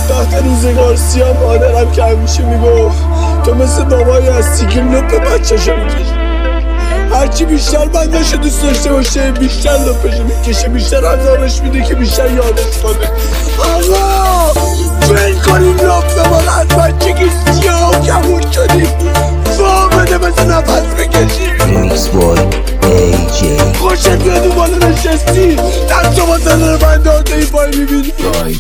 بدبخت روزگار سیاه مادرم که همیشه میگفت تو مثل بابایی هستی که لپ بچه‌شو میکشه، هرچی بیشتر بنداشو دوست داشته باشه بیشتر لپشو میکشه، بیشتر عذابش میده که بیشتر یادش کنه. آقا بین کنیم لپ به ما از بچگی سیاه و کمون شدیم، فامده مثل نفس بکشیم. ریمیکس بای AJ. خوشت بیاد اون بالا نشستی دست و بازن رو بنده ای پای میبینی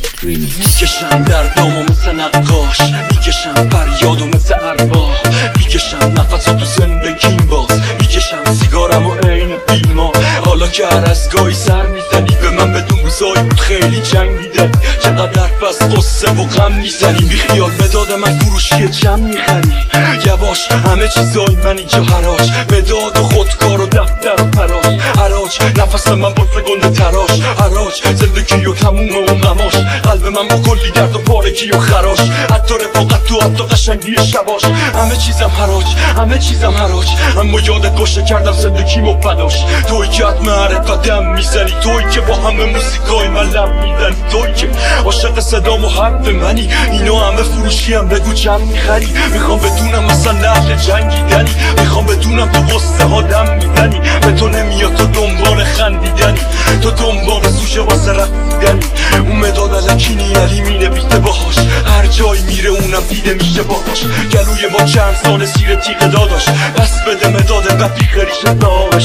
میکشم دردامو مثل نقاش، میکشم فریادو مثل ارباح، میکشم نفساتو زندگیم باز، میکشم سیگارمو عین بیما. حالا که هر از گاهی سر میزنی به من بدون روزایی بود خیلی جنگیده، چقدر حرف از قصه و غم میزنی، بیخیال مداد من فروشی چند میخری، یواش همه چیزای من اینجا حراج، مداد و خودکار و دفتر و فراش، حراج نفس من باسه گنده تراش، حراج زندگی و تموم اون غماش، قلب من با کلی درد و پارگی و خراش، حتی رفاقت تو حتی قشنگی شباش، همه چیزم حراج همه چیزم حراج، اما یادت باشه کردم زندگیمو فداش، توی که حتم معرفت دم میزنی، توی که با همه موسیقای من لب میزنی، توی که عاشق صدام و حرف منی، اینا همه فروشی هم بگو چند میخری، میخوام بدونم مثلا نهل جنگیدنی، میخوام بدونم تو قصه ها دم میزنی، به تو نمیاد تو دنبال خندیدنی، تو دنبال سوشه واسه رفتیدنی، اون مداد علکینی علی مینویسه باهاش، هر جایی میره اونم دیده میشه باهاش، گلوی ما چند سال زیر تیغ داداش، پس بده مداد و پیخریش داغش،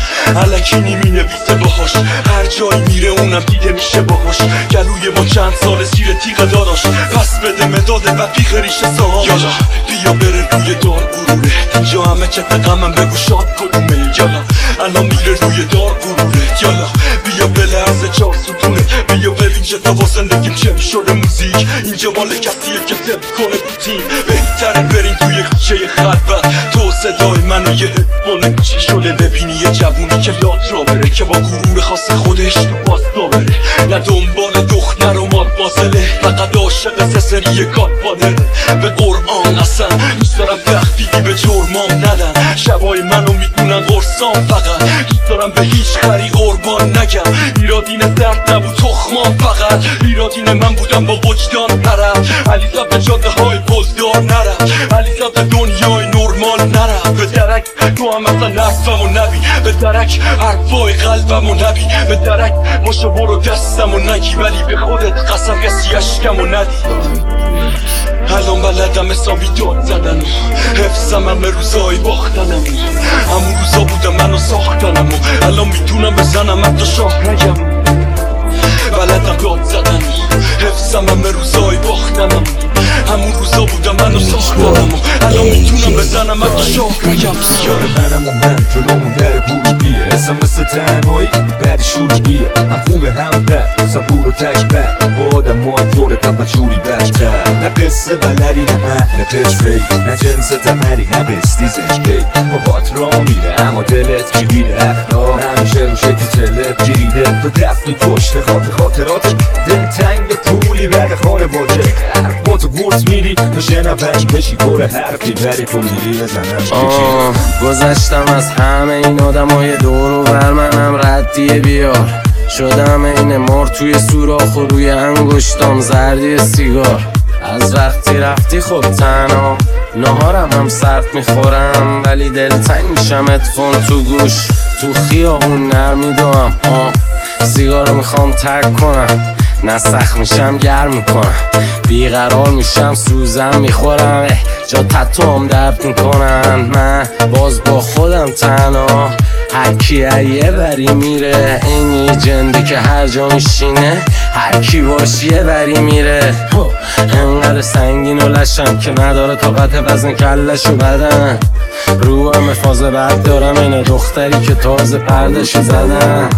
علکینی مینویسه باهاش، هر جایی میره اونم دیده میشه باهاش، گلوی ما چند سال زیر تیغ داداش، پس بده مداد و پیخریش داغش. یالا بیا بره روی دار غروره، اینجا همه کف غمم بگو شاد کدومه، یالا الان میره روی دار غروره، یالا بیا بلرزه چار ستونه، بیا بریم چه تا با زندگیم چه شده موزیک، اینجا مال کسیه که سب کنه بودیم، بهتره بریم توی کوچه خلوت، تو صدای منو یه هدفون چی شده ببینی یه جوونی که لات را بره، که با غرور خاص خودش تو پاستا بره، نه دنبال دختر و ماد بازله، فقط عاشق سسری گادفادره، به قرآن اصلا دوست دارم تخفیفی به جرمام ندن، شبای منو میدونن قرصام، فقط دوست دارم به هیچ خری قربان نگم، ایرادین درد نبود تخمام، فقط ایرادین من بودم با وجدان طرف، علی زبط جاده های پلدار نرم، علی زبط دنیای نرمال نرم، به درک تو هم مثلا نفسم و نبی، به درک حرفای قلبم و نبی، به درک ماشا برو دستم و نگی، ولی به خودت قسم کسی اشکم و ندی. الان بلدم حسابی داد زدن و حفظم همه روزای باختنم، همون روزا بودم منو ساختنم و الان میتونم بزنم حتی شاه نگم، بلدم داد زدن و حفظم همه روزای باختنم، همون روزا بودم منو ساختنم و الان میتونم بزنم حتی شاه نگم. یار منم و من جلومون در بوش بیه، اسم مثل تنهایی بعد شوش بیه، هم خوبه هم بد صبور و تکبر، با آدم ها طور قبل جوری بشتر، نه قصه بلری نه اهل پشفی، نه جنس تمری نه بستیزش کی، با بات را میره اما دلت کلیده، اخلاق همیشه رو شکل تلت گیریده، تو دفتی پشت خاطرات دل تنگ پولی بعد خانه باده، با تو گرس میری تو شنفنگ بشی پر حرفی بری پولی بزنم. گذشتم از همه این آدم های دور و بر منم ردیه بیار، شدم این مار توی سوراخ و روی انگشتام زردی سیگار، از وقتی رفتی خب تنها نهارم هم سرد میخورم، ولی دلتنگ میشم ادفون تو گوش، تو خیابون نرمیدم سیگارو میخوام ترک کنم، نسخ میشم گرم میکنم، بیقرار میشم سوزم میخورم، جا تتوام درد میکنن، من باز با خودم تنها، هرکی یه بری میره، این یه جنده که هر جا میشینه هرکی باش یه بری میره، انقدر سنگین و لشم که نداره طاقت وزن کلشو بدن، رو همه فاز بد دارم اینه دختری که تازه پردشو زدن،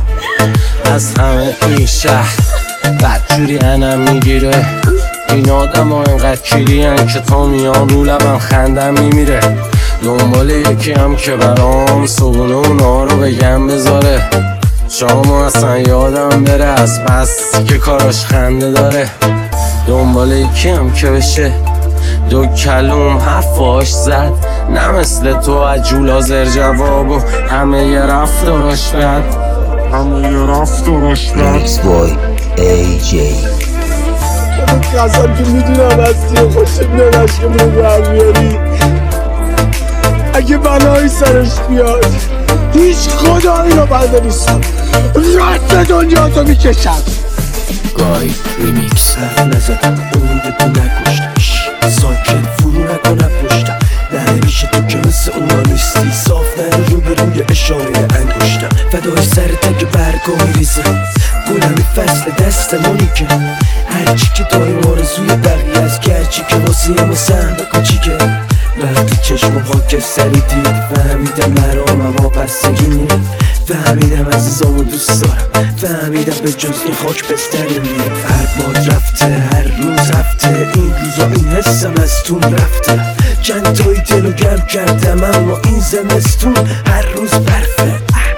از همه این شهر بدجوری انم میگیره، این آدم ها اینقدر کلی هن که تا میان رو لبم خندم میمیره، دنبال یکی هم که برام صبونه اونا رو بگم بذاره، شامو اصلا یادم بره از بس که کاراش خنده داره، دنبال یکی هم که بشه دو کلوم حرفاش زد، نه مثل تو عجول آزر جواب و همه یه رفتاراش بد، ریمیکس بای AJ. به قسم که میدونم هستی و خوشم میاد عشقمون رو برمیاری. اگه بلایی سرش بیاد هیچ خدایی رو بنده نیستم، رد دنیا تو میکشم. گای ریمیکس. حرف نزدم امید تو نکشتش، ساکت فرو نکنم پشتم. نمیشه تو که مثل اونا نیستی، صاف نرو رو به روی اشاره انگشتم. فدای سر تک برگا میریزم، گلمی فصل دستمونی که هرچی که داریم آرزوی بقیه از گرچی که واسه ما سهم کوچیکه. وقتی چشم خاک سری دید فهمیدم مرامم واپسگی نیست. فهمیدم عزیزامو دوست دارم، فهمیدم به جز این خاک بستری میرم. هر بار رفته هر روز رفته، این روزا این حسم از تون رفته. چند تایی دلو گرم کردم اما این زمستون هر روز برفه.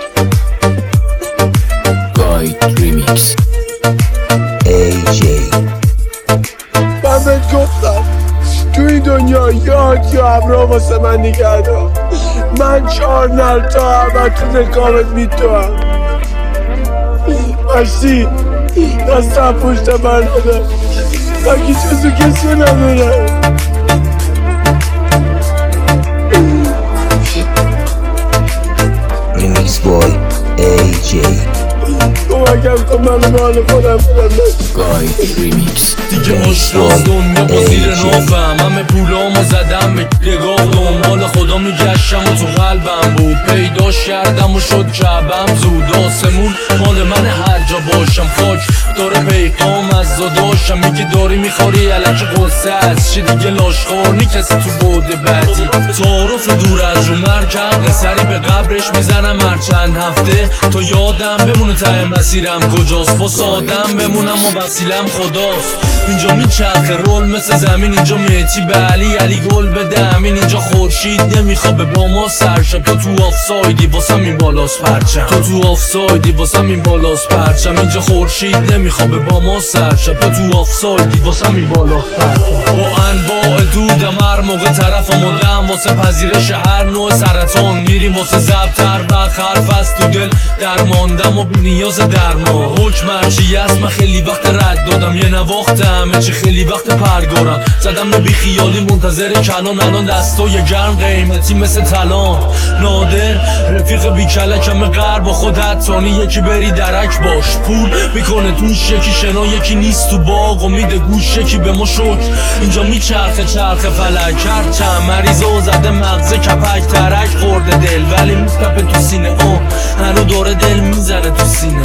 گای ریمیکس. AJ. من بهت گفتم تو این دنیا یاد یا ابرا واسه من نگه دار. من 4 نر تا همه تو رکابت میتوام. مشتی دستم پشت من نده، من که جزو کسی نداره. Remix boy AJ. کمکم کن من مال خودم بدم. گای ریمیکس. دیگه مشتاز دنیا با زیر نافم، همه پولامو زدم به نگاه دنبال خدا میگشتم و تو قلبم بود پیداش کردم و شد کعبم زود. آسمون مال من هر جا باشم، خاک داره پیغام از داداشم. میگه داری میخوری علک قصه از چی دیگه لاشخورنی کسی تو بوده بعدی. تعارف دور از رو مرکب سری به قبرش میزنم هر چند هفته تا یادم بمونه ته مسیرم کجاست. با سادم بمونم و وسیلم خداست. اینجا میچرخه رول مثل زمین، اینجا میتی به علی گل بده امین. اینجا خورشید نمیخوابه با ما سرشب، تو تو آفسایدی واسم این بالاست پرچم. تو تو آفسایدی واسم این بالاست پرچم. اینجا خورشید نمیخوابه با ما سرشب، تو تو آفسایدی واسم این بالاست پرچم. با انواع دودم هر موقع طرف آمدم واسه پذیرش هر نوع سرطان. میریم واسه ضبطر و خرف از تو دل درماندم و بی نیاز درمان. حکم هرچی است من خیلی وقت رد دادم، یه نواخت همه چی خیلی وقت پرگارم. زدم بی خیالی منتظر کلان، الان دستای گرم قیمتی مثل طلان. نادر رفیق بی کلکم غرب با خودت تانی، یکی بری درک باش پول میکنه توش، یکی شنا یکی نیست تو باغ و میده گوش، یکی به ما شکر. اینجا میچرخه چرخه فلک هر چند مریضه و زده مغزه کپک ترک خورده دل ولی میتپه تو سینه. هنو داره دل میزنه تو سینه،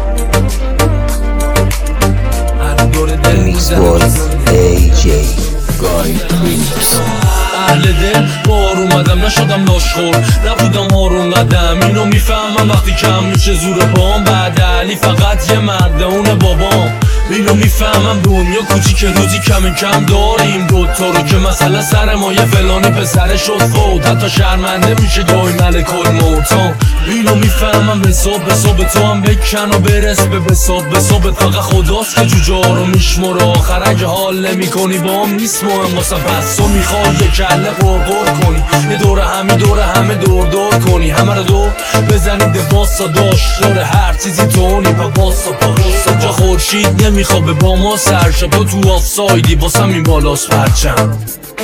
هنو داره دل Remix میزنه boy تو سینه. AJ. گای ریمیکس. اهل دل بار اومدم نشدم لاشخور، نبودم هارون قدم. اینو میفهمم وقتی کم میشه زور پام، بعد علی فقط یه مرده اونه بابام. اینو میفهمم دنیا کوچیک روزی کم داریم دوتا رو که مثلا سر ما یه فلانی پسر شد فوت، حتی شرمنده میشه گاهی ملک الموتان. اینو میفهمم حساب تو هم بکن و برس به حسابت فقط خداست که جوجه رو میشمره. آخر اگه حال نمی کنی با هم نیست مهم واسه پس تو میخوای یه کله قرقر کنی، یه دوره همه دور کنی، همه رو دور بزنید باسا داشت داره هر چیزی تونی پا باسا جا خورشید نمیخوابه با ما سرشب، تو آفسایدی واسم این بالاست پرچم.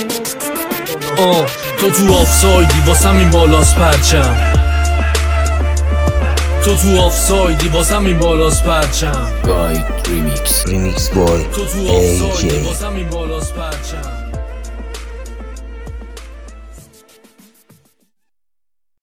تو آفسایدی واسم این بالاست پرچم. تو آفسایدی واسم این بالاست پرچم. گای ریمیکس. Remix boy تو آفسایدی AJ. واسم این بالاست پرچم.